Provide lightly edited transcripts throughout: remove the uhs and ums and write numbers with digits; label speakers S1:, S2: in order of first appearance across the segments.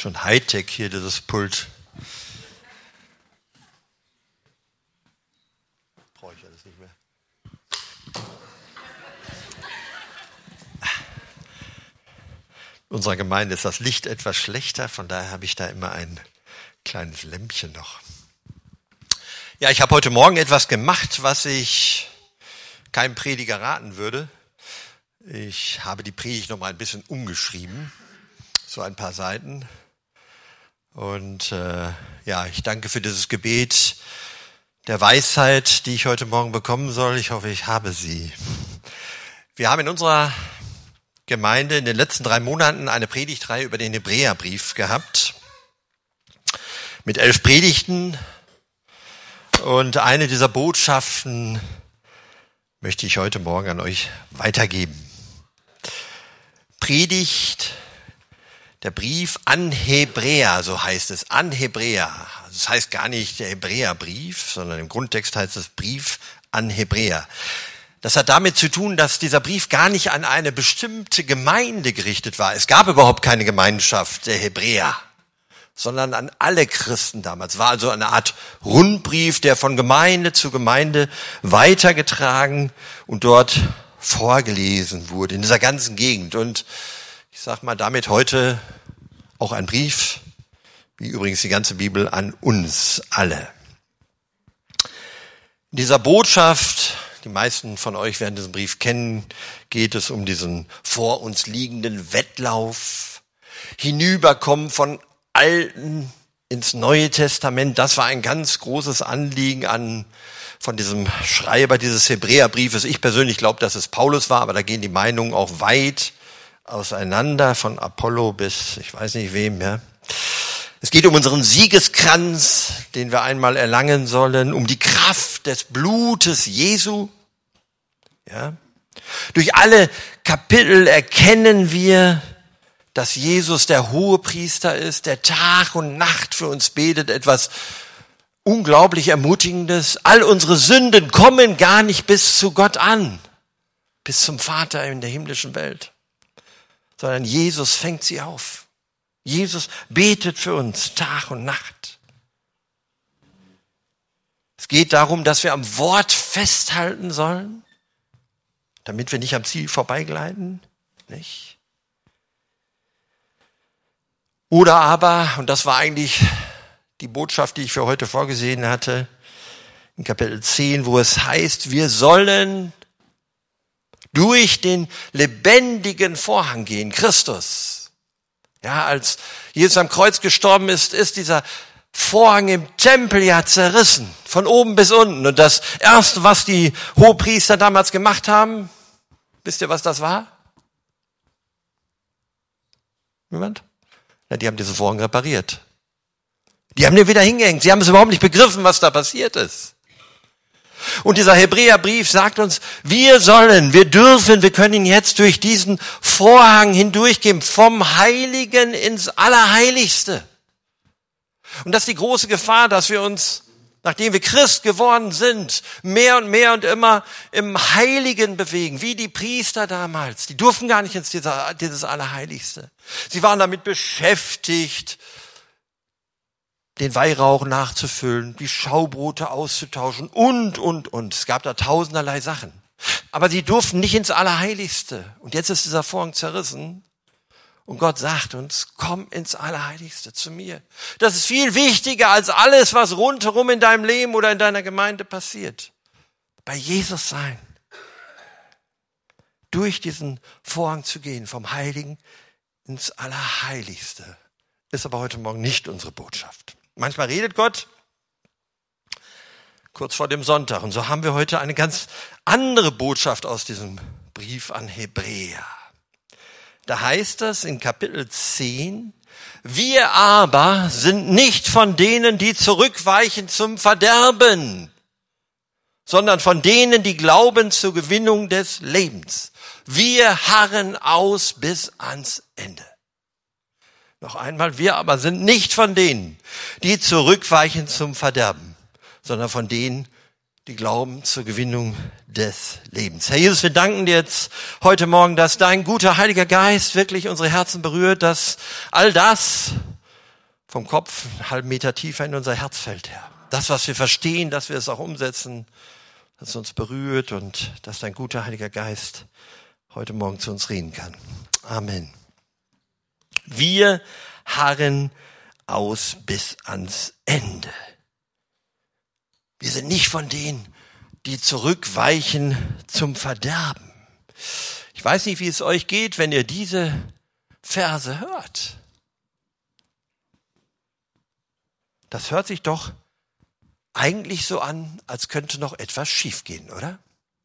S1: Schon Hightech hier, dieses Pult. Brauche ich alles nicht mehr. In unserer Gemeinde ist das Licht etwas schlechter, von daher habe ich da immer ein kleines Lämpchen noch. Ja, ich habe heute Morgen etwas gemacht, was ich keinem Prediger raten würde. Ich habe die Predigt noch mal ein bisschen umgeschrieben, so ein paar Seiten. Und ich danke für dieses Gebet der Weisheit, die ich heute Morgen bekommen soll. Ich hoffe, ich habe sie. Wir haben in unserer Gemeinde in den letzten 3 Monaten eine Predigtreihe über den Hebräerbrief gehabt. Mit 11 Predigten. Und eine dieser Botschaften möchte ich heute Morgen an euch weitergeben. Predigt, der Brief an Hebräer, so heißt es, an Hebräer. Das heißt gar nicht der Hebräerbrief, sondern im Grundtext heißt es Brief an Hebräer. Das hat damit zu tun, dass dieser Brief gar nicht an eine bestimmte Gemeinde gerichtet war. Es gab überhaupt keine Gemeinschaft der Hebräer, sondern an alle Christen damals. War also eine Art Rundbrief, der von Gemeinde zu Gemeinde weitergetragen und dort vorgelesen wurde in dieser ganzen Gegend. Und ich sag mal damit heute auch ein Brief, wie übrigens die ganze Bibel, an uns alle. In dieser Botschaft, die meisten von euch werden diesen Brief kennen, geht es um diesen vor uns liegenden Wettlauf, Hinüberkommen von Alten ins Neue Testament. Das war ein ganz großes Anliegen von diesem Schreiber dieses Hebräerbriefes. Ich persönlich glaube, dass es Paulus war, aber da gehen die Meinungen auch weit auseinander, von Apollo bis ich weiß nicht wem. Ja. Es geht um unseren Siegeskranz, den wir einmal erlangen sollen, um die Kraft des Blutes Jesu. Ja. Durch alle Kapitel erkennen wir, dass Jesus der Hohepriester ist, der Tag und Nacht für uns betet, etwas unglaublich Ermutigendes. All unsere Sünden kommen gar nicht bis zu Gott an, bis zum Vater in der himmlischen Welt, sondern Jesus fängt sie auf. Jesus betet für uns Tag und Nacht. Es geht darum, dass wir am Wort festhalten sollen, damit wir nicht am Ziel vorbeigleiten, nicht? Oder aber, und das war eigentlich die Botschaft, die ich für heute vorgesehen hatte, in Kapitel 10, wo es heißt, wir sollen durch den lebendigen Vorhang gehen, Christus. Ja, als Jesus am Kreuz gestorben ist dieser Vorhang im Tempel ja zerrissen, von oben bis unten. Und das Erste, was die Hohepriester damals gemacht haben, wisst ihr, was das war? Niemand? Ja, die haben diesen Vorhang repariert. Die haben den wieder hingehängt. Sie haben es überhaupt nicht begriffen, was da passiert ist. Und dieser Hebräerbrief sagt uns, wir können ihn jetzt durch diesen Vorhang hindurchgehen, vom Heiligen ins Allerheiligste. Und das ist die große Gefahr, dass wir uns, nachdem wir Christ geworden sind, mehr und mehr und immer im Heiligen bewegen, wie die Priester damals. Die durften gar nicht ins dieses Allerheiligste. Sie waren damit beschäftigt, den Weihrauch nachzufüllen, die Schaubrote auszutauschen und. Es gab da tausenderlei Sachen. Aber sie durften nicht ins Allerheiligste. Und jetzt ist dieser Vorhang zerrissen. Und Gott sagt uns, komm ins Allerheiligste zu mir. Das ist viel wichtiger als alles, was rundherum in deinem Leben oder in deiner Gemeinde passiert. Bei Jesus sein. Durch diesen Vorhang zu gehen, vom Heiligen ins Allerheiligste. Ist aber heute Morgen nicht unsere Botschaft. Manchmal redet Gott kurz vor dem Sonntag. Und so haben wir heute eine ganz andere Botschaft aus diesem Brief an Hebräer. Da heißt es in Kapitel 10, wir aber sind nicht von denen, die zurückweichen zum Verderben, sondern von denen, die glauben zur Gewinnung des Lebens. Wir harren aus bis ans Ende. Noch einmal, wir aber sind nicht von denen, die zurückweichen zum Verderben, sondern von denen, die glauben zur Gewinnung des Lebens. Herr Jesus, wir danken dir jetzt heute Morgen, dass dein guter Heiliger Geist wirklich unsere Herzen berührt, dass all das, vom Kopf einen halben Meter tiefer in unser Herz fällt, Herr. Das, was wir verstehen, dass wir es auch umsetzen, dass es uns berührt und dass dein guter Heiliger Geist heute Morgen zu uns reden kann. Amen. Wir harren aus bis ans Ende. Wir sind nicht von denen, die zurückweichen zum Verderben. Ich weiß nicht, wie es euch geht, wenn ihr diese Verse hört. Das hört sich doch eigentlich so an, als könnte noch etwas schiefgehen, oder?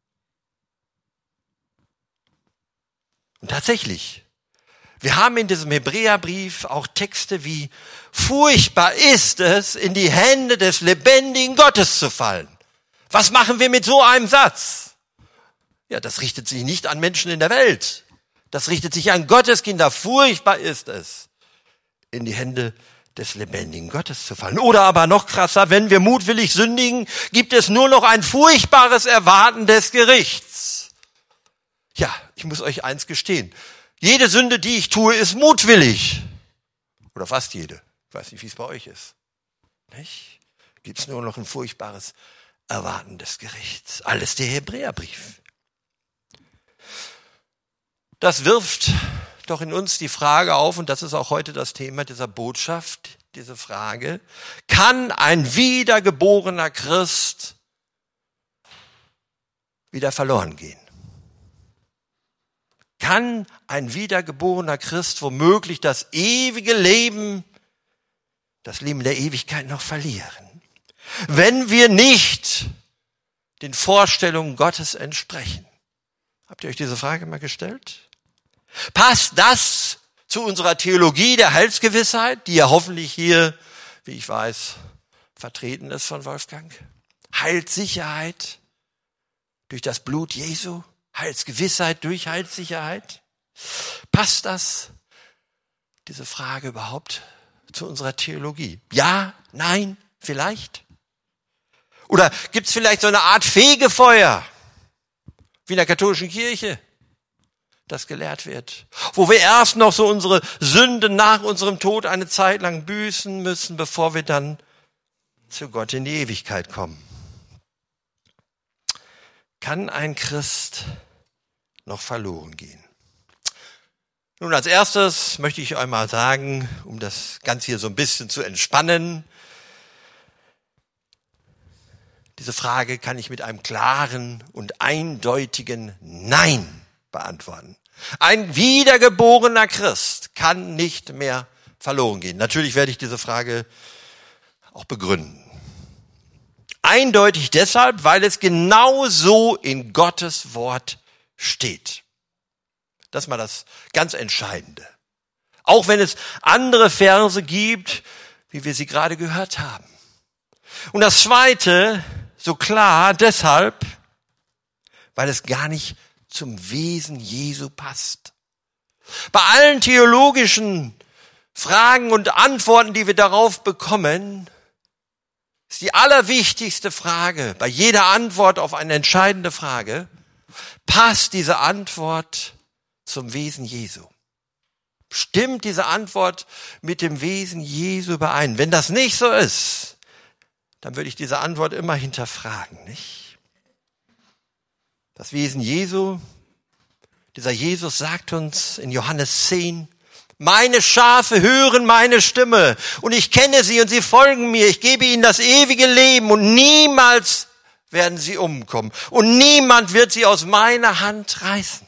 S1: Und tatsächlich, wir haben in diesem Hebräerbrief auch Texte wie: Furchtbar ist es, in die Hände des lebendigen Gottes zu fallen. Was machen wir mit so einem Satz? Ja, das richtet sich nicht an Menschen in der Welt. Das richtet sich an Gottes Kinder. Furchtbar ist es, in die Hände des lebendigen Gottes zu fallen. Oder aber noch krasser, wenn wir mutwillig sündigen, gibt es nur noch ein furchtbares Erwarten des Gerichts. Ja, ich muss euch eins gestehen. Jede Sünde, die ich tue, ist mutwillig. Oder fast jede. Ich weiß nicht, wie es bei euch ist. Nicht? Gibt es nur noch ein furchtbares Erwarten des Gerichts. Alles der Hebräerbrief. Das wirft doch in uns die Frage auf, und das ist auch heute das Thema dieser Botschaft, diese Frage: Kann ein wiedergeborener Christ wieder verloren gehen? Kann ein wiedergeborener Christ womöglich das ewige Leben, das Leben der Ewigkeit noch verlieren, wenn wir nicht den Vorstellungen Gottes entsprechen? Habt ihr euch diese Frage mal gestellt? Passt das zu unserer Theologie der Heilsgewissheit, die ja hoffentlich hier, wie ich weiß, vertreten ist von Wolfgang? Heilssicherheit durch das Blut Jesu? Heilsgewissheit durch Heilssicherheit? Passt das, diese Frage, überhaupt zu unserer Theologie? Ja, nein, vielleicht? Oder gibt es vielleicht so eine Art Fegefeuer, wie in der katholischen Kirche, das gelehrt wird, wo wir erst noch so unsere Sünden nach unserem Tod eine Zeit lang büßen müssen, bevor wir dann zu Gott in die Ewigkeit kommen? Kann ein Christ noch verloren gehen? Nun, als erstes möchte ich euch mal sagen, um das Ganze hier so ein bisschen zu entspannen, diese Frage kann ich mit einem klaren und eindeutigen Nein beantworten. Ein wiedergeborener Christ kann nicht mehr verloren gehen. Natürlich werde ich diese Frage auch begründen. Eindeutig deshalb, weil es genau so in Gottes Wort steht. Das ist mal das ganz Entscheidende. Auch wenn es andere Verse gibt, wie wir sie gerade gehört haben. Und das Zweite, so klar deshalb, weil es gar nicht zum Wesen Jesu passt. Bei allen theologischen Fragen und Antworten, die wir darauf bekommen, ist die allerwichtigste Frage, bei jeder Antwort auf eine entscheidende Frage: Passt diese Antwort zum Wesen Jesu? Stimmt diese Antwort mit dem Wesen Jesu überein? Wenn das nicht so ist, dann würde ich diese Antwort immer hinterfragen, nicht? Das Wesen Jesu, dieser Jesus sagt uns in Johannes 10, meine Schafe hören meine Stimme und ich kenne sie und sie folgen mir. Ich gebe ihnen das ewige Leben und niemals werden sie umkommen. Und niemand wird sie aus meiner Hand reißen.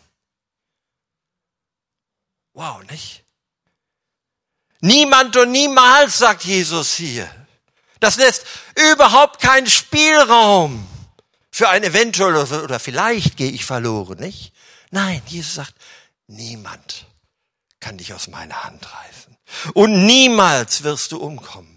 S1: Wow, nicht? Niemand und niemals, sagt Jesus hier. Das lässt überhaupt keinen Spielraum für ein eventuell oder vielleicht gehe ich verloren, nicht? Nein, Jesus sagt, niemand kann dich aus meiner Hand reißen. Und niemals wirst du umkommen.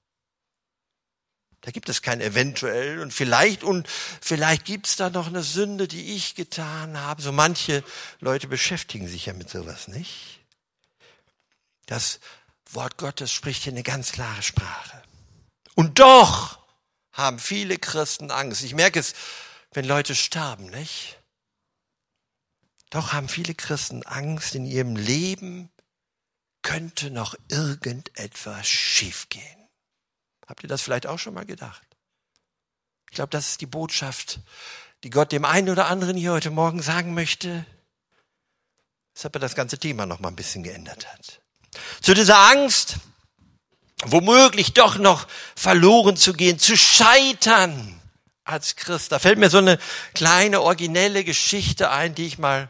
S1: Da gibt es kein eventuell und vielleicht gibt es da noch eine Sünde, die ich getan habe. So manche Leute beschäftigen sich ja mit sowas, nicht? Das Wort Gottes spricht hier eine ganz klare Sprache. Und doch haben viele Christen Angst. Ich merke es, wenn Leute sterben, nicht? Doch haben viele Christen Angst, in ihrem Leben könnte noch irgendetwas schiefgehen. Habt ihr das vielleicht auch schon mal gedacht? Ich glaube, das ist die Botschaft, die Gott dem einen oder anderen hier heute Morgen sagen möchte, weshalb er das ganze Thema noch mal ein bisschen geändert hat. Zu dieser Angst, womöglich doch noch verloren zu gehen, zu scheitern als Christ. Da fällt mir so eine kleine originelle Geschichte ein, die ich mal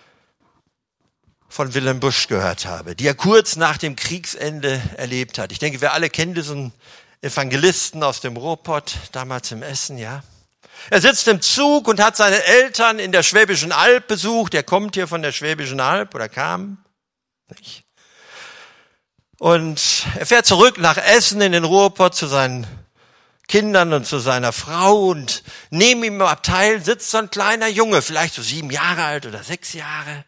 S1: von Wilhelm Busch gehört habe, die er kurz nach dem Kriegsende erlebt hat. Ich denke, wir alle kennen diesen Evangelisten aus dem Ruhrpott, damals im Essen, ja. Er sitzt im Zug und hat seine Eltern in der Schwäbischen Alb besucht. Er kommt hier von der Schwäbischen Alb oder kam. Nicht? Und er fährt zurück nach Essen in den Ruhrpott zu seinen Kindern und zu seiner Frau. Und neben ihm im Abteil sitzt so ein kleiner Junge, vielleicht so 7 Jahre alt oder 6 Jahre.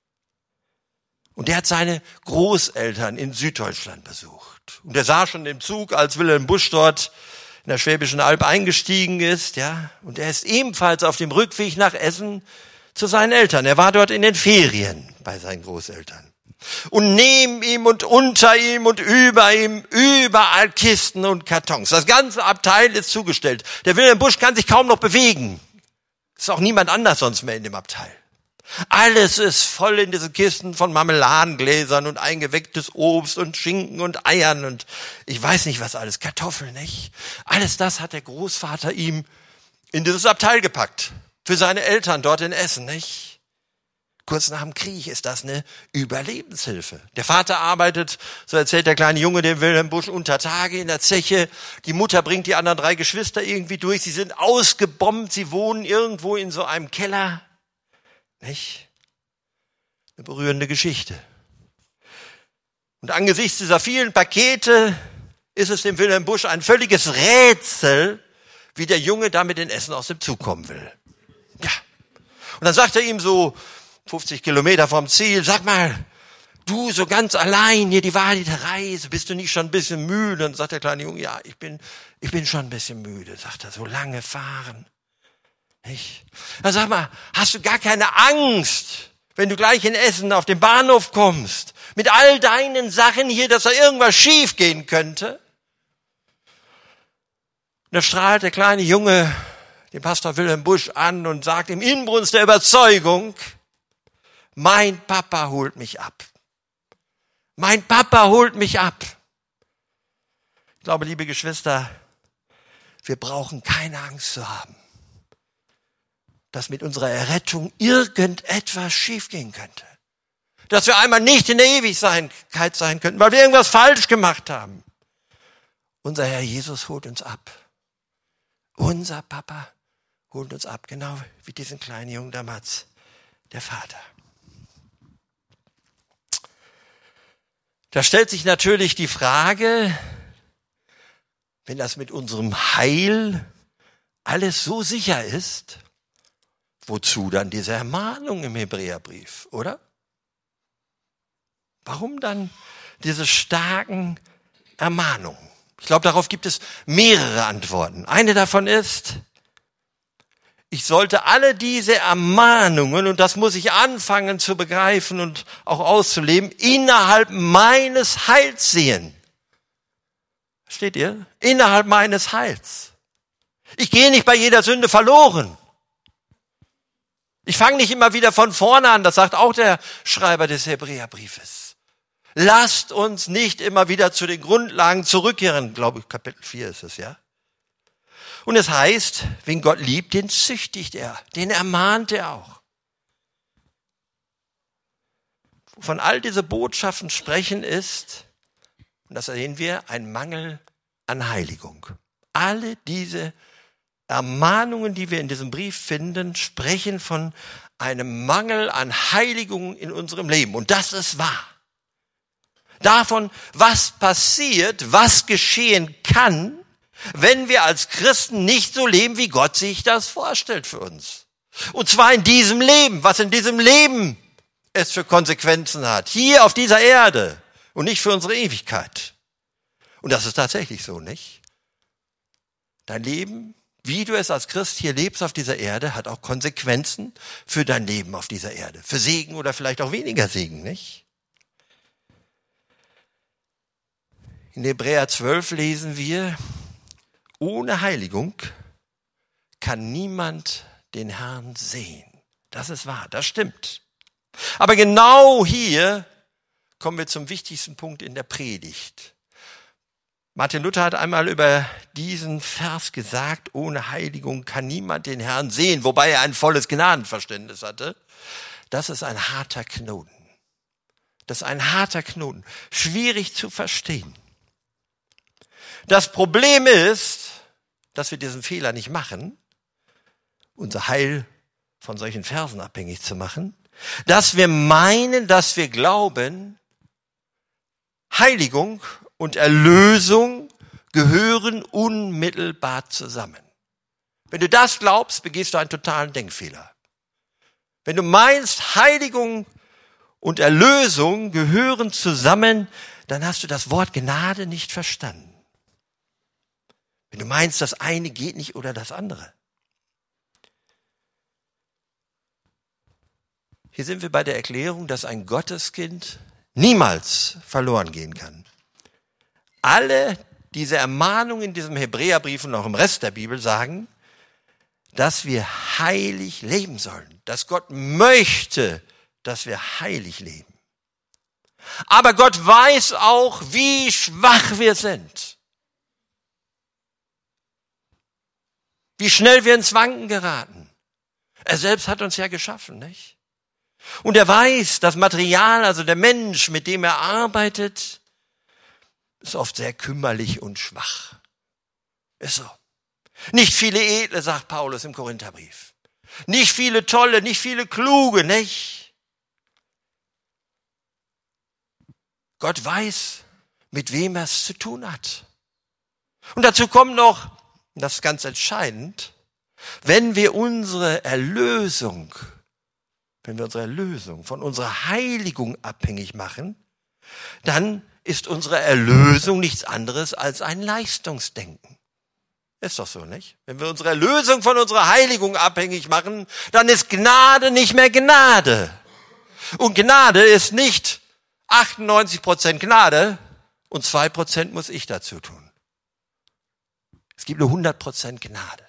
S1: Und der hat seine Großeltern in Süddeutschland besucht. Und er saß schon im Zug, als Wilhelm Busch dort in der Schwäbischen Alb eingestiegen ist, ja. Und er ist ebenfalls auf dem Rückweg nach Essen zu seinen Eltern. Er war dort in den Ferien bei seinen Großeltern. Und neben ihm und unter ihm und über ihm überall Kisten und Kartons. Das ganze Abteil ist zugestellt. Der Wilhelm Busch kann sich kaum noch bewegen. Ist auch niemand anders sonst mehr in dem Abteil. Alles ist voll in diesen Kisten von Marmeladengläsern und eingewecktes Obst und Schinken und Eiern und ich weiß nicht was alles, Kartoffeln, nicht? Alles das hat der Großvater ihm in dieses Abteil gepackt. Für seine Eltern dort in Essen, nicht? Kurz nach dem Krieg ist das eine Überlebenshilfe. Der Vater arbeitet, so erzählt der kleine Junge dem Wilhelm Busch, unter Tage in der Zeche. Die Mutter bringt die anderen 3 Geschwister irgendwie durch. Sie sind ausgebombt, sie wohnen irgendwo in so einem Keller. Nicht? Eine berührende Geschichte. Und angesichts dieser vielen Pakete ist es dem Wilhelm Busch ein völliges Rätsel, wie der Junge damit in Essen aus dem Zug kommen will. Ja. Und dann sagt er ihm so 50 Kilometer vom Ziel, sag mal, du so ganz allein hier die weite Reise, bist du nicht schon ein bisschen müde? Und sagt der kleine Junge, ja, ich bin schon ein bisschen müde, sagt er, so lange fahren. Nicht? Dann sag mal, hast du gar keine Angst, wenn du gleich in Essen auf den Bahnhof kommst, mit all deinen Sachen hier, dass da irgendwas schief gehen könnte? Und da strahlt der kleine Junge den Pastor Wilhelm Busch an und sagt im Inbrunst der Überzeugung, mein Papa holt mich ab. Mein Papa holt mich ab. Ich glaube, liebe Geschwister, wir brauchen keine Angst zu haben, dass mit unserer Errettung irgendetwas schiefgehen könnte. Dass wir einmal nicht in der Ewigkeit sein könnten, weil wir irgendwas falsch gemacht haben. Unser Herr Jesus holt uns ab. Unser Papa holt uns ab, genau wie diesen kleinen Jungen damals, der Vater. Da stellt sich natürlich die Frage, wenn das mit unserem Heil alles so sicher ist, wozu dann diese Ermahnung im Hebräerbrief, oder? Warum dann diese starken Ermahnungen? Ich glaube, darauf gibt es mehrere Antworten. Eine davon ist, ich sollte alle diese Ermahnungen, und das muss ich anfangen zu begreifen und auch auszuleben, innerhalb meines Heils sehen. Versteht ihr? Innerhalb meines Heils. Ich gehe nicht bei jeder Sünde verloren. Ich fange nicht immer wieder von vorne an, das sagt auch der Schreiber des Hebräerbriefes. Lasst uns nicht immer wieder zu den Grundlagen zurückkehren, glaube ich, Kapitel 4 ist es, ja. Und es heißt, wen Gott liebt, den züchtigt er, den ermahnt er auch. Wovon all diese Botschaften sprechen ist, und das sehen wir, ein Mangel an Heiligung. Alle diese Ermahnungen, die wir in diesem Brief finden, sprechen von einem Mangel an Heiligung in unserem Leben. Und das ist wahr. Davon, was passiert, was geschehen kann, wenn wir als Christen nicht so leben, wie Gott sich das vorstellt für uns. Und zwar in diesem Leben, was in diesem Leben es für Konsequenzen hat. Hier auf dieser Erde und nicht für unsere Ewigkeit. Und das ist tatsächlich so, nicht? Dein Leben, wie du es als Christ hier lebst auf dieser Erde, hat auch Konsequenzen für dein Leben auf dieser Erde. Für Segen oder vielleicht auch weniger Segen, nicht? In Hebräer 12 lesen wir, ohne Heiligung kann niemand den Herrn sehen. Das ist wahr, das stimmt. Aber genau hier kommen wir zum wichtigsten Punkt in der Predigt. Martin Luther hat einmal über diesen Vers gesagt, ohne Heiligung kann niemand den Herrn sehen, wobei er ein volles Gnadenverständnis hatte. Das ist ein harter Knoten. Das ist ein harter Knoten, schwierig zu verstehen. Das Problem ist, dass wir diesen Fehler nicht machen, unser Heil von solchen Versen abhängig zu machen, dass wir meinen, dass wir glauben, Heiligung und Erlösung gehören unmittelbar zusammen. Wenn du das glaubst, begehst du einen totalen Denkfehler. Wenn du meinst, Heiligung und Erlösung gehören zusammen, dann hast du das Wort Gnade nicht verstanden. Wenn du meinst, das eine geht nicht oder das andere. Hier sind wir bei der Erklärung, dass ein Gotteskind niemals verloren gehen kann. Alle diese Ermahnungen in diesem Hebräerbrief und auch im Rest der Bibel sagen, dass wir heilig leben sollen. Dass Gott möchte, dass wir heilig leben. Aber Gott weiß auch, wie schwach wir sind. Wie schnell wir ins Wanken geraten. Er selbst hat uns ja geschaffen, nicht? Und er weiß, das Material, also der Mensch, mit dem er arbeitet, ist oft sehr kümmerlich und schwach. Ist so. Nicht viele Edle, sagt Paulus im Korintherbrief. Nicht viele Tolle, nicht viele Kluge, nicht? Gott weiß, mit wem er es zu tun hat. Und dazu kommt noch, und das ist ganz entscheidend, wenn wir unsere Erlösung von unserer Heiligung abhängig machen, dann ist unsere Erlösung nichts anderes als ein Leistungsdenken. Ist doch so, nicht? Wenn wir unsere Erlösung von unserer Heiligung abhängig machen, dann ist Gnade nicht mehr Gnade. Und Gnade ist nicht 98% Gnade und 2% muss ich dazu tun. Es gibt nur 100% Gnade.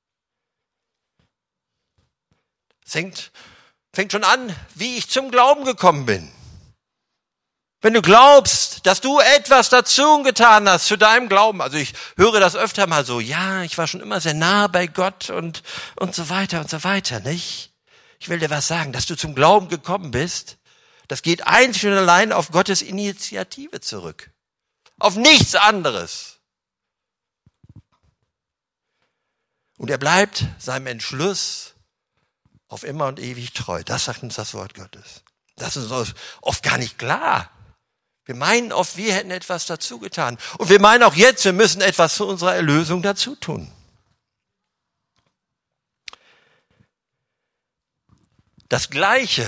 S1: Es fängt schon an, wie ich zum Glauben gekommen bin. Wenn du glaubst, dass du etwas dazu getan hast zu deinem Glauben, also ich höre das öfter mal so, ja, ich war schon immer sehr nah bei Gott und so weiter, nicht? Ich will dir was sagen, dass du zum Glauben gekommen bist, das geht einzig und allein auf Gottes Initiative zurück. Auf nichts anderes. Und er bleibt seinem Entschluss auf immer und ewig treu. Das sagt uns das Wort Gottes. Das ist uns oft gar nicht klar. Wir meinen oft, wir hätten etwas dazu getan. Und wir meinen auch jetzt, wir müssen etwas zu unserer Erlösung dazu tun. Das Gleiche,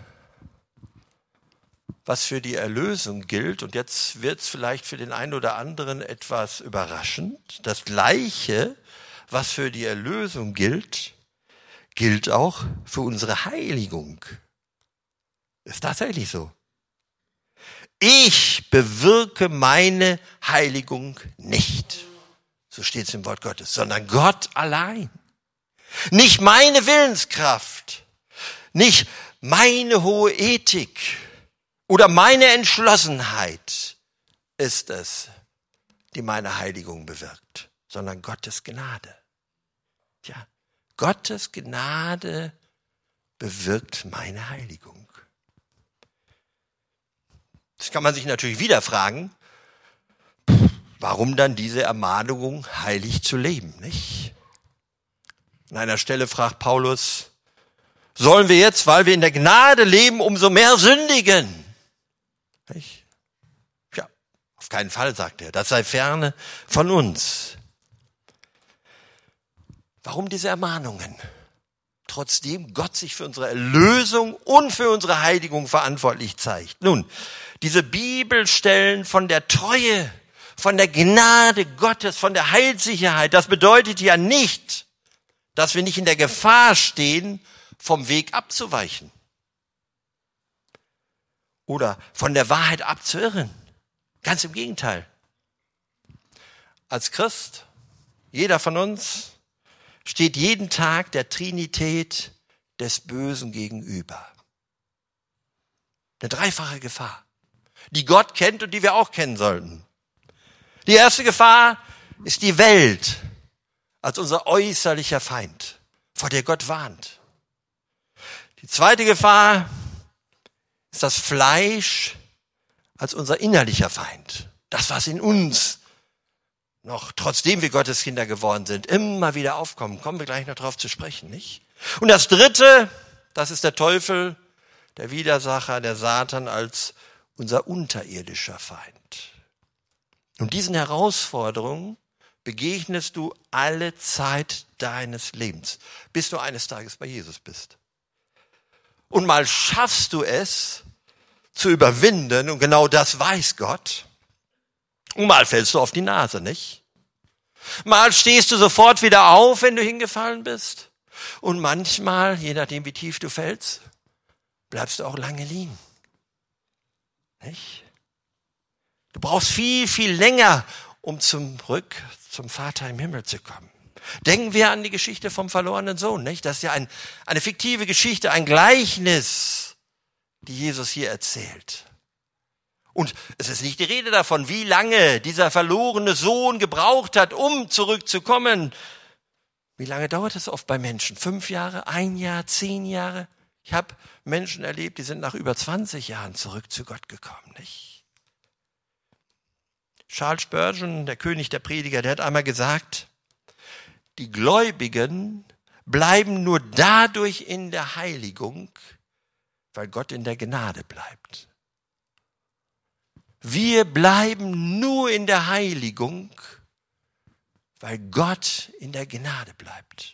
S1: was für die Erlösung gilt, und jetzt wird es vielleicht für den einen oder anderen etwas überraschend, das Gleiche, was für die Erlösung gilt, gilt auch für unsere Heiligung. Ist tatsächlich so. Ich bewirke meine Heiligung nicht, so steht es im Wort Gottes, sondern Gott allein. Nicht meine Willenskraft, nicht meine hohe Ethik oder meine Entschlossenheit ist es, die meine Heiligung bewirkt, sondern Gottes Gnade. Tja, Gottes Gnade bewirkt meine Heiligung. Das kann man sich natürlich wieder fragen, warum dann diese Ermahnung, heilig zu leben, nicht? An einer Stelle fragt Paulus, sollen wir jetzt, weil wir in der Gnade leben, umso mehr sündigen? Nicht? Ja, auf keinen Fall, sagt er, das sei ferne von uns. Warum diese Ermahnungen? Trotzdem Gott sich für unsere Erlösung und für unsere Heiligung verantwortlich zeigt. Nun, diese Bibelstellen von der Treue, von der Gnade Gottes, von der Heilssicherheit, das bedeutet ja nicht, dass wir nicht in der Gefahr stehen, vom Weg abzuweichen oder von der Wahrheit abzuirren. Ganz im Gegenteil. als Christ, jeder von uns, steht jeden Tag der Trinität des Bösen gegenüber. Eine dreifache Gefahr, die Gott kennt und die wir auch kennen sollten. Die erste Gefahr ist die Welt als unser äußerlicher Feind, vor der Gott warnt. Die zweite Gefahr ist das Fleisch als unser innerlicher Feind. Das, was in uns noch, trotzdem wir Gottes Kinder geworden sind, immer wieder aufkommen. Kommen wir gleich noch drauf zu sprechen, nicht? Und das dritte, das ist der Teufel, der Widersacher, der Satan als unser unterirdischer Feind. Und diesen Herausforderungen begegnest du alle Zeit deines Lebens, bis du eines Tages bei Jesus bist. Und mal schaffst du es zu überwinden, und genau das weiß Gott. Und mal fällst du auf die Nase, nicht? Mal stehst du sofort wieder auf, wenn du hingefallen bist. Und manchmal, je nachdem wie tief du fällst, bleibst du auch lange liegen. Nicht? Du brauchst viel, viel länger, um zurück zum Vater im Himmel zu kommen. Denken wir an die Geschichte vom verlorenen Sohn, nicht? Das ist ja eine fiktive Geschichte, ein Gleichnis, die Jesus hier erzählt. Und es ist nicht die Rede davon, wie lange dieser verlorene Sohn gebraucht hat, um zurückzukommen. Wie lange dauert es oft bei Menschen? 5 Jahre, 1 Jahr, 10 Jahre? Ich habe Menschen erlebt, die sind nach über 20 Jahren zurück zu Gott gekommen, nicht? Charles Spurgeon, der König der Prediger, der hat einmal gesagt, die Gläubigen bleiben nur dadurch in der Heiligung, weil Gott in der Gnade bleibt. Wir bleiben nur in der Heiligung, weil Gott in der Gnade bleibt.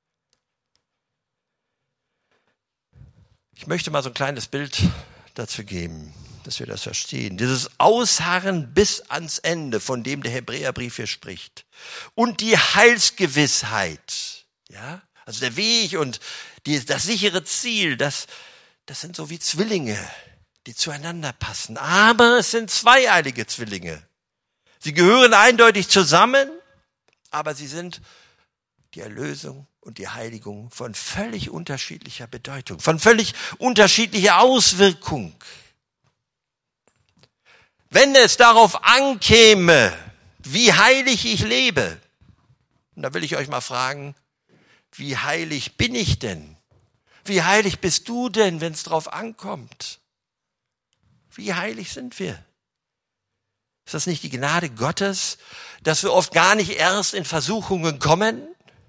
S1: Ich möchte mal so ein kleines Bild dazu geben, dass wir das verstehen. Dieses Ausharren bis ans Ende, von dem der Hebräerbrief hier spricht. Und die Heilsgewissheit, ja, also der Weg und das sichere Ziel, das sind so wie Zwillinge, die zueinander passen. Aber es sind zweieilige Zwillinge. Sie gehören eindeutig zusammen, aber sie sind die Erlösung und die Heiligung von völlig unterschiedlicher Bedeutung, von völlig unterschiedlicher Auswirkung. Wenn es darauf ankäme, wie heilig ich lebe, und da will ich euch mal fragen, wie heilig bin ich denn? Wie heilig bist du denn, wenn es darauf ankommt? Wie heilig sind wir? Ist das nicht die Gnade Gottes, dass wir oft gar nicht erst in Versuchungen kommen?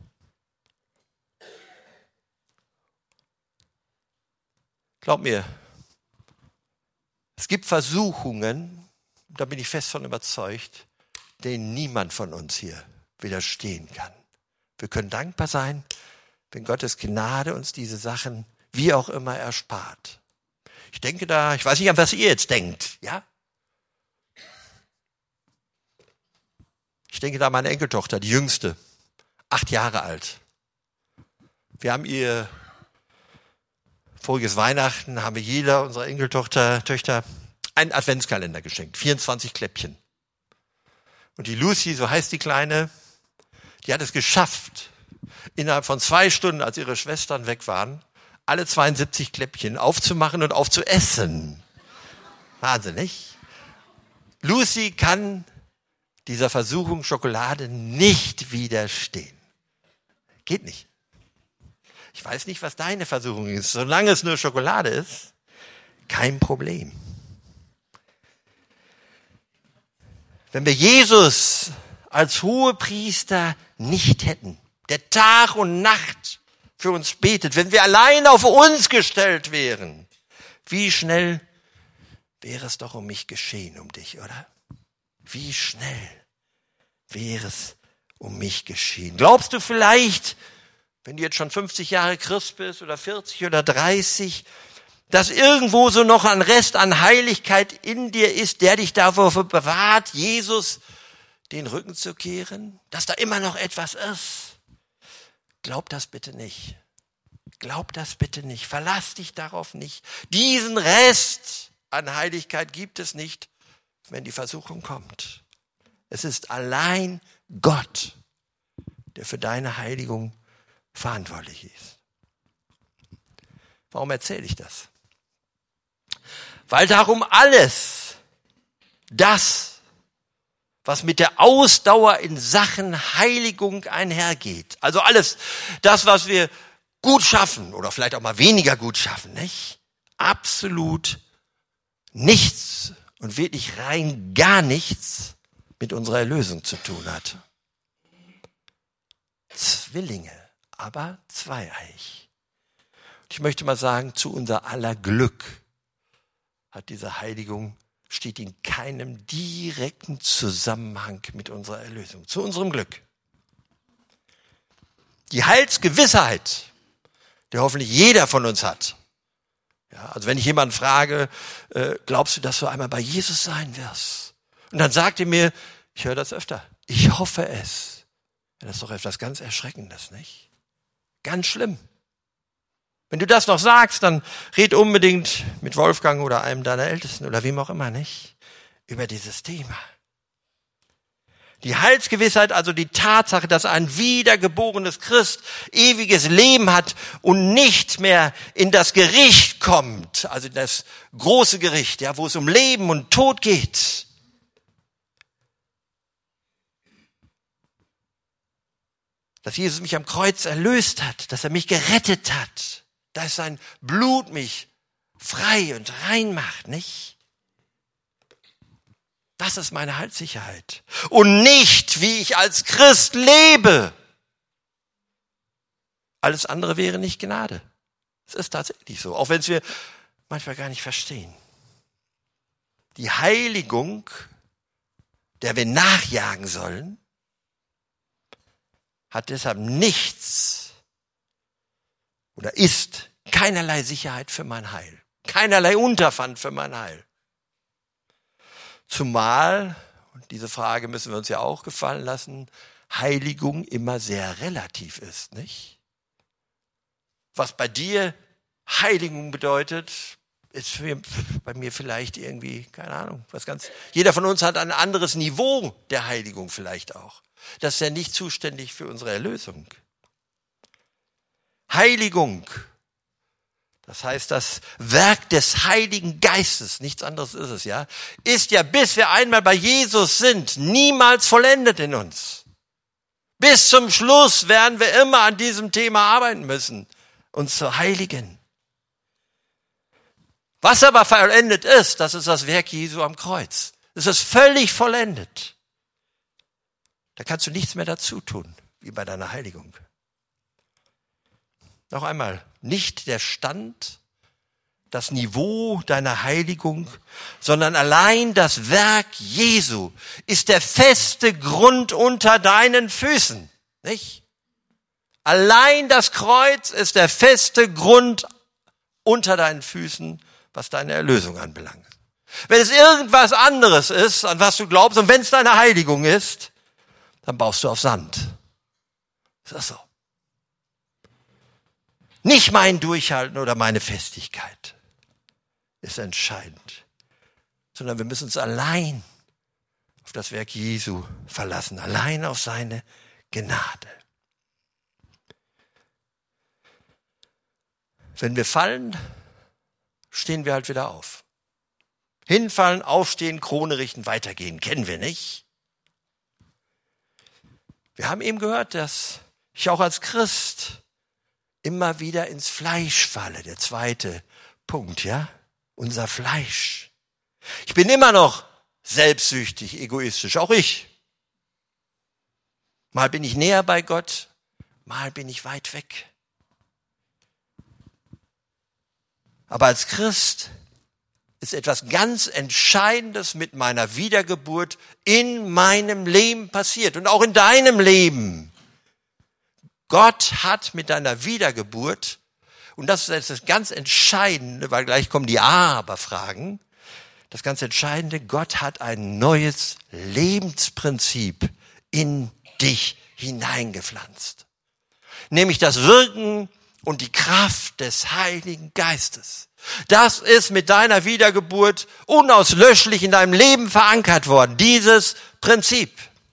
S1: Glaub mir, es gibt Versuchungen, da bin ich fest von überzeugt, denen niemand von uns hier widerstehen kann. Wir können dankbar sein, wenn Gottes Gnade uns diese Sachen wie auch immer erspart. Ich denke da, ich weiß nicht, an was ihr jetzt denkt, ja? Ich denke da an meine Enkeltochter, die jüngste, 8 Jahre alt. Wir haben ihr voriges Weihnachten, haben wir jeder unserer Enkeltöchter einen Adventskalender geschenkt, 24 Kläppchen. Und die Lucy, so heißt die Kleine, die hat es geschafft, innerhalb von 2 Stunden, als ihre Schwestern weg waren, alle 72 Kläppchen aufzumachen und aufzuessen. Wahnsinnig. Lucy kann dieser Versuchung Schokolade nicht widerstehen. Geht nicht. Ich weiß nicht, was deine Versuchung ist. Solange es nur Schokolade ist, kein Problem. Wenn wir Jesus als Hohepriester nicht hätten, der Tag und Nacht für uns betet, wenn wir allein auf uns gestellt wären, wie schnell wäre es doch um mich geschehen, um dich, oder? Wie schnell wäre es um mich geschehen? Glaubst du vielleicht, wenn du jetzt schon 50 Jahre Christ bist oder 40 oder 30, dass irgendwo so noch ein Rest an Heiligkeit in dir ist, der dich davor bewahrt, Jesus den Rücken zu kehren? Dass da immer noch etwas ist? Glaub das bitte nicht. Glaub das bitte nicht. Verlass dich darauf nicht. Diesen Rest an Heiligkeit gibt es nicht, wenn die Versuchung kommt. Es ist allein Gott, der für deine Heiligung verantwortlich ist. Warum erzähle ich das? Weil darum alles, das, was mit der Ausdauer in Sachen Heiligung einhergeht, also alles, das, was wir gut schaffen oder vielleicht auch mal weniger gut schaffen, nicht? Absolut nichts und wirklich rein gar nichts mit unserer Erlösung zu tun hat. Zwillinge, aber zweieich. Ich möchte mal sagen, zu unser aller Glück hat diese Heiligung, steht in keinem direkten Zusammenhang mit unserer Erlösung. Zu unserem Glück. Die Heilsgewissheit, die hoffentlich jeder von uns hat. Ja, also wenn ich jemanden frage, glaubst du, dass du einmal bei Jesus sein wirst? Und dann sagt er mir, ich höre das öfter, ich hoffe es. Ja, das ist doch etwas ganz Erschreckendes, nicht? Ganz schlimm. Wenn du das noch sagst, dann red unbedingt mit Wolfgang oder einem deiner Ältesten oder wem auch immer, nicht? Über dieses Thema. Die Heilsgewissheit, also die Tatsache, dass ein wiedergeborenes Christ ewiges Leben hat und nicht mehr in das Gericht kommt, also das große Gericht, ja, wo es um Leben und Tod geht. Dass Jesus mich am Kreuz erlöst hat, dass er mich gerettet hat, dass sein Blut mich frei und rein macht, nicht? Das ist meine Heilssicherheit. Und nicht, wie ich als Christ lebe. Alles andere wäre nicht Gnade. Es ist tatsächlich so, auch wenn es wir manchmal gar nicht verstehen. Die Heiligung, der wir nachjagen sollen, hat deshalb nichts oder ist keinerlei Sicherheit für mein Heil. Keinerlei Unterpfand für mein Heil. Zumal, und diese Frage müssen wir uns ja auch gefallen lassen, Heiligung immer sehr relativ ist, nicht? Was bei dir Heiligung bedeutet, ist bei mir vielleicht irgendwie, keine Ahnung, jeder von uns hat ein anderes Niveau der Heiligung vielleicht auch. Das ist ja nicht zuständig für unsere Erlösung. Heiligung, das heißt, das Werk des Heiligen Geistes, nichts anderes ist es, ja, ist ja, bis wir einmal bei Jesus sind, niemals vollendet in uns. Bis zum Schluss werden wir immer an diesem Thema arbeiten müssen, uns zu heiligen. Was aber vollendet ist, das ist das Werk Jesu am Kreuz. Es ist völlig vollendet. Da kannst du nichts mehr dazu tun, wie bei deiner Heiligung. Noch einmal, nicht der Stand, das Niveau deiner Heiligung, sondern allein das Werk Jesu ist der feste Grund unter deinen Füßen, nicht? Allein das Kreuz ist der feste Grund unter deinen Füßen, was deine Erlösung anbelangt. Wenn es irgendwas anderes ist, an was du glaubst, und wenn es deine Heiligung ist, dann baust du auf Sand. Ist das so? Nicht mein Durchhalten oder meine Festigkeit ist entscheidend, sondern wir müssen uns allein auf das Werk Jesu verlassen, allein auf seine Gnade. Wenn wir fallen, stehen wir halt wieder auf. Hinfallen, aufstehen, Krone richten, weitergehen, kennen wir nicht. Wir haben eben gehört, dass ich auch als Christ immer wieder ins Fleisch falle. Der zweite Punkt, ja? Unser Fleisch. Ich bin immer noch selbstsüchtig, egoistisch, auch ich. Mal bin ich näher bei Gott, mal bin ich weit weg. Aber als Christ ist etwas ganz Entscheidendes mit meiner Wiedergeburt in meinem Leben passiert und auch in deinem Leben. Gott hat mit deiner Wiedergeburt, und das ist das ganz Entscheidende, weil gleich kommen die Aber-Fragen, das ganz Entscheidende, Gott hat ein neues Lebensprinzip in dich hineingepflanzt. Nämlich das Wirken und die Kraft des Heiligen Geistes. Das ist mit deiner Wiedergeburt unauslöschlich in deinem Leben verankert worden, dieses Prinzip.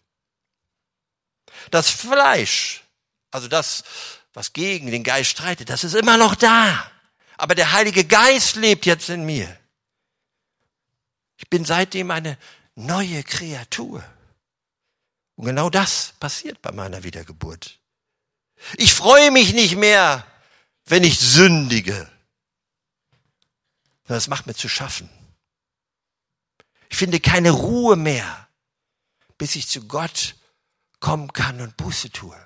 S1: Das Fleisch, also das, was gegen den Geist streitet, das ist immer noch da. Aber der Heilige Geist lebt jetzt in mir. Ich bin seitdem eine neue Kreatur. Und genau das passiert bei meiner Wiedergeburt. Ich freue mich nicht mehr, wenn ich sündige. Das macht mir zu schaffen. Ich finde keine Ruhe mehr, bis ich zu Gott kommen kann und Buße tue.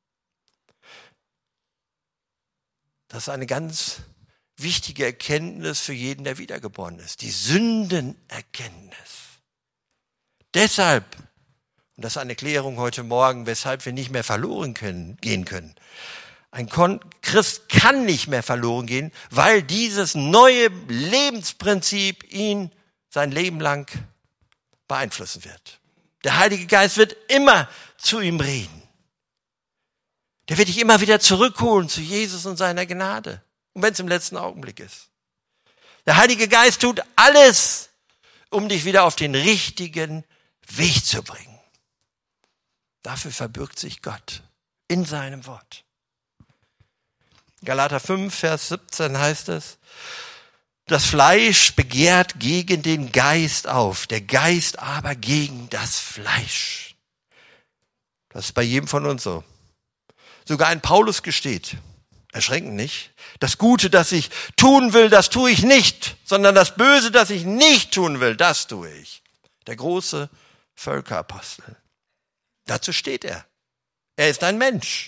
S1: Das ist eine ganz wichtige Erkenntnis für jeden, der wiedergeboren ist. Die Sündenerkenntnis. Deshalb, und das ist eine Klärung heute Morgen, weshalb wir nicht mehr verloren gehen können. Ein Christ kann nicht mehr verloren gehen, weil dieses neue Lebensprinzip ihn sein Leben lang beeinflussen wird. Der Heilige Geist wird immer zu ihm reden. Der wird dich immer wieder zurückholen zu Jesus und seiner Gnade. Und wenn es im letzten Augenblick ist. Der Heilige Geist tut alles, um dich wieder auf den richtigen Weg zu bringen. Dafür verbirgt sich Gott in seinem Wort. Galater 5, Vers 17 heißt es, das Fleisch begehrt gegen den Geist auf, der Geist aber gegen das Fleisch. Das ist bei jedem von uns so. Sogar ein Paulus gesteht, erschreckend nicht, das Gute, das ich tun will, das tue ich nicht, sondern das Böse, das ich nicht tun will, das tue ich. Der große Völkerapostel. Dazu steht er. Er ist ein Mensch.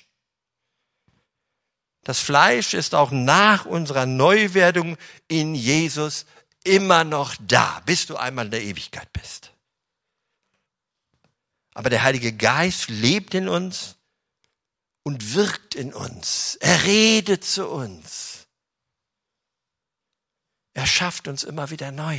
S1: Das Fleisch ist auch nach unserer Neuwerdung in Jesus immer noch da, bis du einmal in der Ewigkeit bist. Aber der Heilige Geist lebt in uns und wirkt in uns. Er redet zu uns. Er schafft uns immer wieder neu.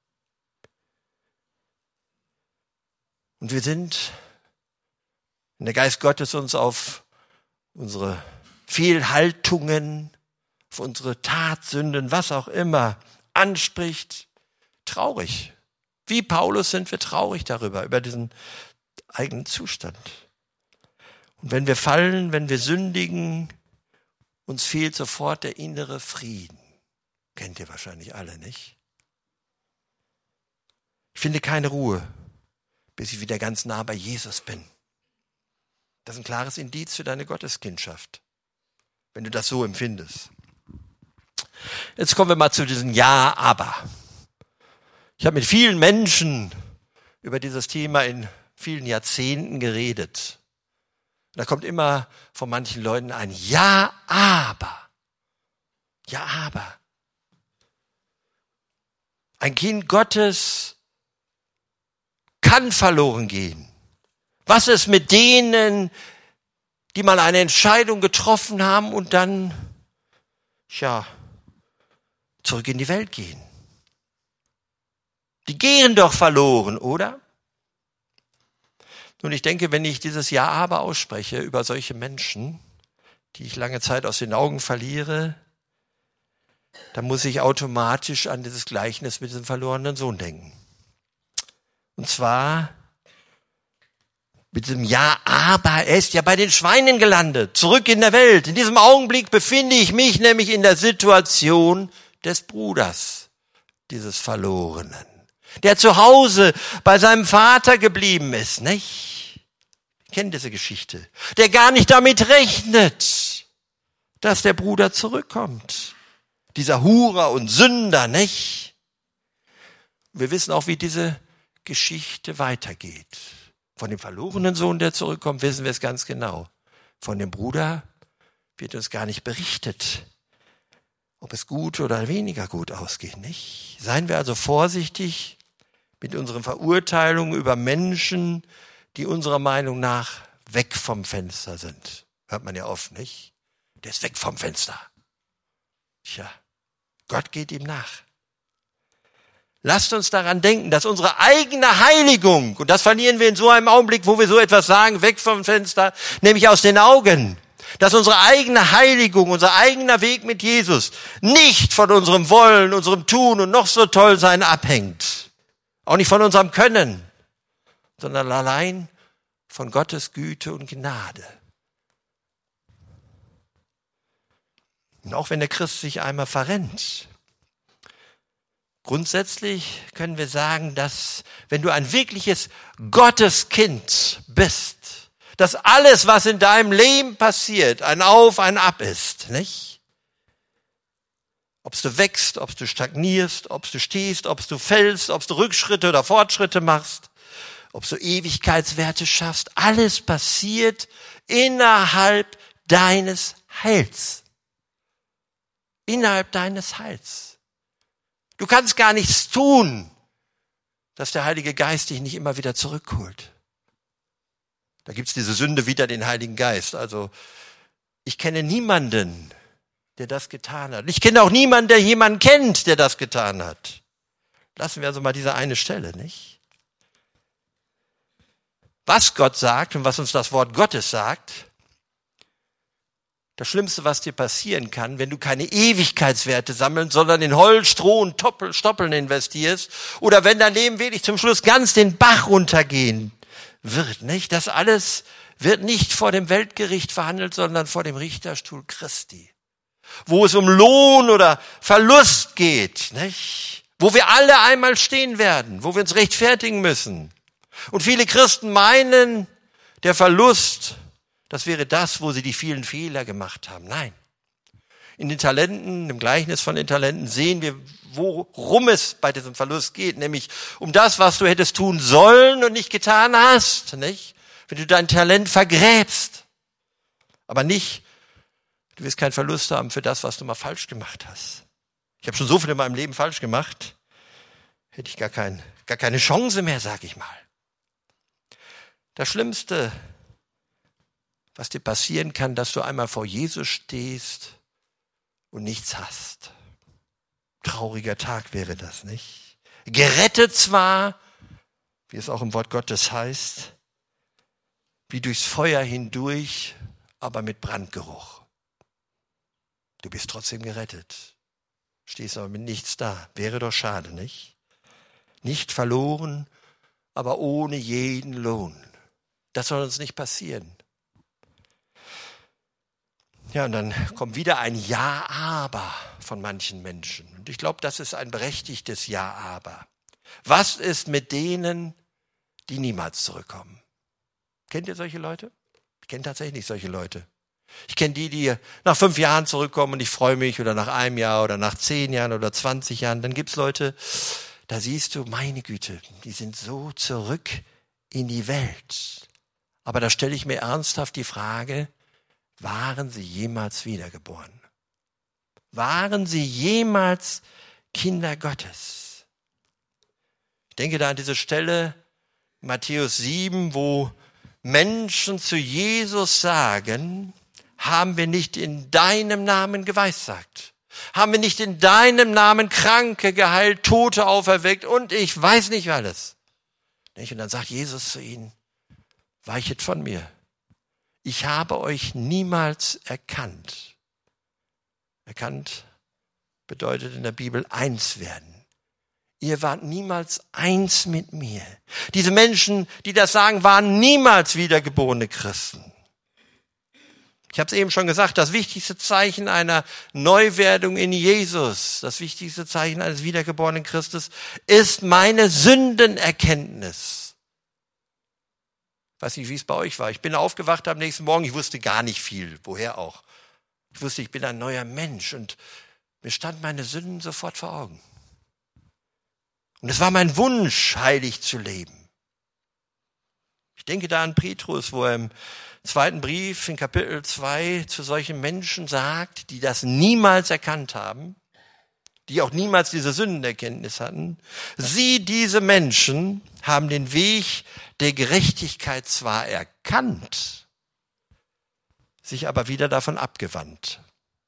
S1: Und wir sind, wenn der Geist Gottes uns auf unsere Fehlhaltungen, auf unsere Tatsünden, was auch immer, anspricht, traurig. Wie Paulus sind wir traurig darüber, über diesen eigenen Zustand. Und wenn wir fallen, wenn wir sündigen, uns fehlt sofort der innere Frieden. Kennt ihr wahrscheinlich alle, nicht? Ich finde keine Ruhe, bis ich wieder ganz nah bei Jesus bin. Das ist ein klares Indiz für deine Gotteskindschaft, wenn du das so empfindest. Jetzt kommen wir mal zu diesem Ja, aber. Ich habe mit vielen Menschen über dieses Thema in vielen Jahrzehnten geredet. Da kommt immer von manchen Leuten ein Ja, aber. Ja, aber. Ein Kind Gottes kann verloren gehen. Was ist mit denen, die mal eine Entscheidung getroffen haben und dann, zurück in die Welt gehen? Die gehen doch verloren, oder? Nun, ich denke, wenn ich dieses Ja, aber ausspreche über solche Menschen, die ich lange Zeit aus den Augen verliere, dann muss ich automatisch an dieses Gleichnis mit diesem verlorenen Sohn denken. Und zwar mit diesem Ja, aber er ist ja bei den Schweinen gelandet, zurück in der Welt. In diesem Augenblick befinde ich mich nämlich in der Situation des Bruders, dieses Verlorenen, der zu Hause bei seinem Vater geblieben ist, nicht? Ich kenne diese Geschichte. Der gar nicht damit rechnet, dass der Bruder zurückkommt. Dieser Hurer und Sünder, nicht? Wir wissen auch, wie diese Geschichte weitergeht. Von dem verlorenen Sohn, der zurückkommt, wissen wir es ganz genau. Von dem Bruder wird uns gar nicht berichtet, ob es gut oder weniger gut ausgeht, nicht? Seien wir also vorsichtig mit unseren Verurteilungen über Menschen, die unserer Meinung nach weg vom Fenster sind. Hört man ja oft, nicht? Der ist weg vom Fenster. Tja, Gott geht ihm nach. Lasst uns daran denken, dass unsere eigene Heiligung, und das verlieren wir in so einem Augenblick, wo wir so etwas sagen, weg vom Fenster, nämlich aus den Augen. Dass unsere eigene Heiligung, unser eigener Weg mit Jesus nicht von unserem Wollen, unserem Tun und noch so toll sein abhängt. Auch nicht von unserem Können, sondern allein von Gottes Güte und Gnade. Und auch wenn der Christ sich einmal verrennt, grundsätzlich können wir sagen, dass wenn du ein wirkliches Gotteskind bist, dass alles, was in deinem Leben passiert, ein Auf, ein Ab ist, nicht? Ob du wächst, ob du stagnierst, ob du stehst, ob du fällst, ob du Rückschritte oder Fortschritte machst, ob du Ewigkeitswerte schaffst, alles passiert innerhalb deines Heils. Innerhalb deines Heils. Du kannst gar nichts tun, dass der Heilige Geist dich nicht immer wieder zurückholt. Da gibt's diese Sünde wider den Heiligen Geist. Also ich kenne niemanden, der das getan hat. Ich kenne auch niemanden, der jemanden kennt, der das getan hat. Lassen wir also mal diese eine Stelle, nicht? Was Gott sagt und was uns das Wort Gottes sagt, das Schlimmste, was dir passieren kann, wenn du keine Ewigkeitswerte sammeln, sondern in Holz, Stroh und Stoppeln investierst oder wenn dein Leben wirklich zum Schluss ganz den Bach runtergehen wird, nicht? Das alles wird nicht vor dem Weltgericht verhandelt, sondern vor dem Richterstuhl Christi, wo es um Lohn oder Verlust geht, nicht? Wo wir alle einmal stehen werden, wo wir uns rechtfertigen müssen. Und viele Christen meinen, der Verlust, das wäre das, wo sie die vielen Fehler gemacht haben. Nein. In den Talenten, im Gleichnis von den Talenten sehen wir, worum es bei diesem Verlust geht. Nämlich um das, was du hättest tun sollen und nicht getan hast. Nicht? Wenn du dein Talent vergräbst. Aber nicht, du wirst keinen Verlust haben für das, was du mal falsch gemacht hast. Ich habe schon so viel in meinem Leben falsch gemacht. Hätte ich gar keine Chance mehr, sag ich mal. Das Schlimmste, was dir passieren kann, dass du einmal vor Jesus stehst und nichts hast. Trauriger Tag wäre das, nicht? Gerettet zwar, wie es auch im Wort Gottes heißt, wie durchs Feuer hindurch, aber mit Brandgeruch. Du bist trotzdem gerettet. Stehst aber mit nichts da. Wäre doch schade, nicht? Nicht verloren, aber ohne jeden Lohn. Das soll uns nicht passieren. Ja, und dann kommt wieder ein Ja-Aber von manchen Menschen. Und ich glaube, das ist ein berechtigtes Ja-Aber. Was ist mit denen, die niemals zurückkommen? Kennt ihr solche Leute? Ich kenne tatsächlich solche Leute. Ich kenne die nach 5 Jahren zurückkommen und ich freue mich, oder nach 1 Jahr oder nach 10 Jahren oder 20 Jahren. Dann gibt's Leute, da siehst du, meine Güte, die sind so zurück in die Welt. Aber da stelle ich mir ernsthaft die Frage, waren sie jemals wiedergeboren? Waren sie jemals Kinder Gottes? Ich denke da an diese Stelle, Matthäus 7, wo Menschen zu Jesus sagen, haben wir nicht in deinem Namen geweissagt? Haben wir nicht in deinem Namen Kranke geheilt, Tote auferweckt und ich weiß nicht alles? Und dann sagt Jesus zu ihnen, weichet von mir. Ich habe euch niemals erkannt. Erkannt bedeutet in der Bibel eins werden. Ihr wart niemals eins mit mir. Diese Menschen, die das sagen, waren niemals wiedergeborene Christen. Ich habe es eben schon gesagt, das wichtigste Zeichen einer Neuwerdung in Jesus, das wichtigste Zeichen eines wiedergeborenen Christus, ist meine Sündenerkenntnis. Ich weiß nicht, wie es bei euch war. Ich bin aufgewacht am nächsten Morgen, ich wusste gar nicht viel, woher auch. Ich wusste, ich bin ein neuer Mensch und mir standen meine Sünden sofort vor Augen. Und es war mein Wunsch, heilig zu leben. Ich denke da an Petrus, wo er im 2. Brief in Kapitel 2 zu solchen Menschen sagt, die das niemals erkannt haben, die auch niemals diese Sündenerkenntnis hatten. Sie, diese Menschen, haben den Weg der Gerechtigkeit zwar erkannt, sich aber wieder davon abgewandt.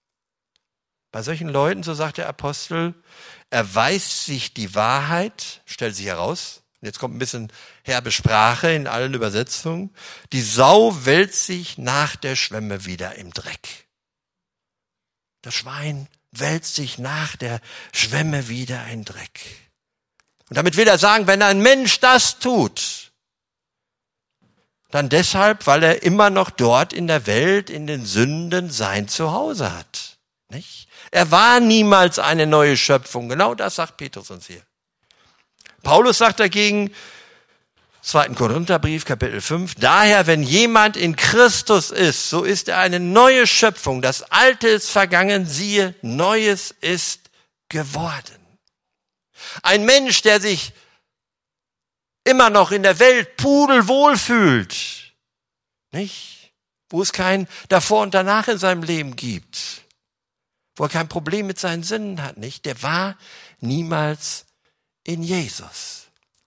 S1: Bei solchen Leuten, so sagt der Apostel, erweist sich die Wahrheit, stellt sich heraus, Und jetzt kommt ein bisschen herbe Sprache in allen Übersetzungen. Die Sau wälzt sich nach der Schwemme wieder im Dreck. Das Schwein wälzt sich nach der Schwemme wieder in Dreck. Und damit will er sagen, wenn ein Mensch das tut, dann deshalb, weil er immer noch dort in der Welt, in den Sünden sein Zuhause hat. Nicht? Er war niemals eine neue Schöpfung. Genau das sagt Petrus uns hier. Paulus sagt dagegen, 2. Korintherbrief, Kapitel 5, daher, wenn jemand in Christus ist, so ist er eine neue Schöpfung. Das Alte ist vergangen, siehe, Neues ist geworden. Ein Mensch, der sich immer noch in der Welt pudelwohl fühlt, nicht? Wo es kein Davor und Danach in seinem Leben gibt, wo er kein Problem mit seinen Sinnen hat, nicht? Der war niemals in Jesus.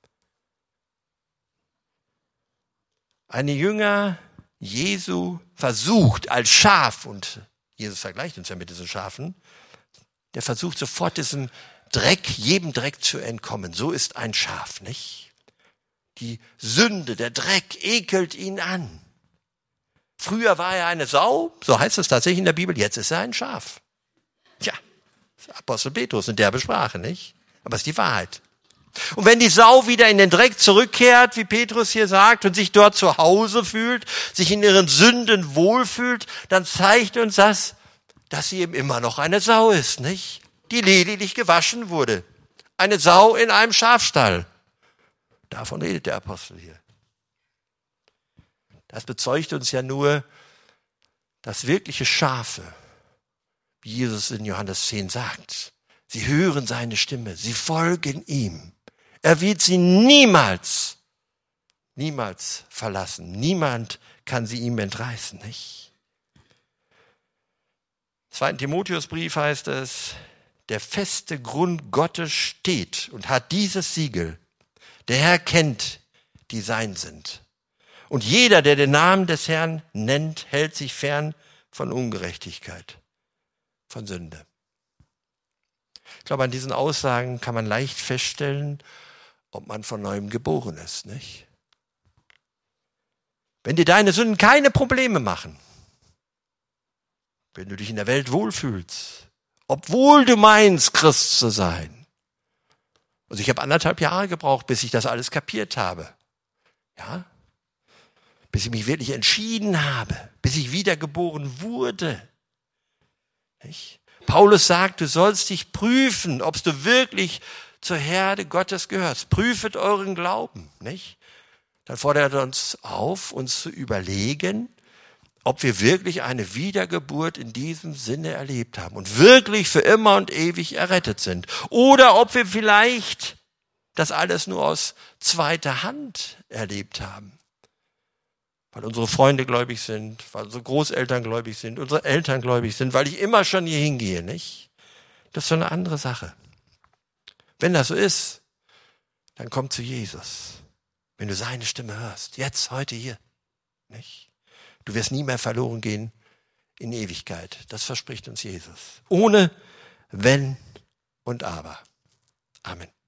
S1: Ein Jünger Jesu versucht als Schaf, und Jesus vergleicht uns ja mit diesen Schafen, der versucht sofort diesem Dreck, jedem Dreck zu entkommen. So ist ein Schaf, nicht? Die Sünde, der Dreck ekelt ihn an. Früher war er eine Sau, so heißt es tatsächlich in der Bibel, jetzt ist er ein Schaf. Tja, Apostel Petrus in derbe Sprache, nicht? Aber es ist die Wahrheit. Und wenn die Sau wieder in den Dreck zurückkehrt, wie Petrus hier sagt, und sich dort zu Hause fühlt, sich in ihren Sünden wohlfühlt, dann zeigt uns das, dass sie eben immer noch eine Sau ist, nicht? Die lediglich gewaschen wurde. Eine Sau in einem Schafstall. Davon redet der Apostel hier. Das bezeugt uns ja nur, dass wirkliche Schafe, wie Jesus in Johannes 10 sagt, sie hören seine Stimme, sie folgen ihm. Er wird sie niemals verlassen. Niemand kann sie ihm entreißen, nicht? Im 2. Timotheusbrief heißt es, der feste Grund Gottes steht und hat dieses Siegel. Der Herr kennt, die sein sind. Und jeder, der den Namen des Herrn nennt, hält sich fern von Ungerechtigkeit, von Sünde. Ich glaube, an diesen Aussagen kann man leicht feststellen, ob man von neuem geboren ist, nicht? Wenn dir deine Sünden keine Probleme machen, wenn du dich in der Welt wohlfühlst, obwohl du meinst, Christ zu sein. Also ich habe 1,5 Jahre gebraucht, bis ich das alles kapiert habe. Ja? Bis ich mich wirklich entschieden habe, bis ich wiedergeboren wurde. Nicht? Paulus sagt, du sollst dich prüfen, ob du wirklich zur Herde Gottes gehörst. Prüfet euren Glauben, nicht? Dann fordert er uns auf, uns zu überlegen, ob wir wirklich eine Wiedergeburt in diesem Sinne erlebt haben und wirklich für immer und ewig errettet sind. Oder ob wir vielleicht das alles nur aus zweiter Hand erlebt haben. Weil unsere Freunde gläubig sind, weil unsere Großeltern gläubig sind, unsere Eltern gläubig sind, weil ich immer schon hier hingehe, nicht? Das ist so eine andere Sache. Wenn das so ist, dann komm zu Jesus. Wenn du seine Stimme hörst, jetzt, heute hier, nicht? Du wirst nie mehr verloren gehen in Ewigkeit. Das verspricht uns Jesus. Ohne Wenn und Aber. Amen.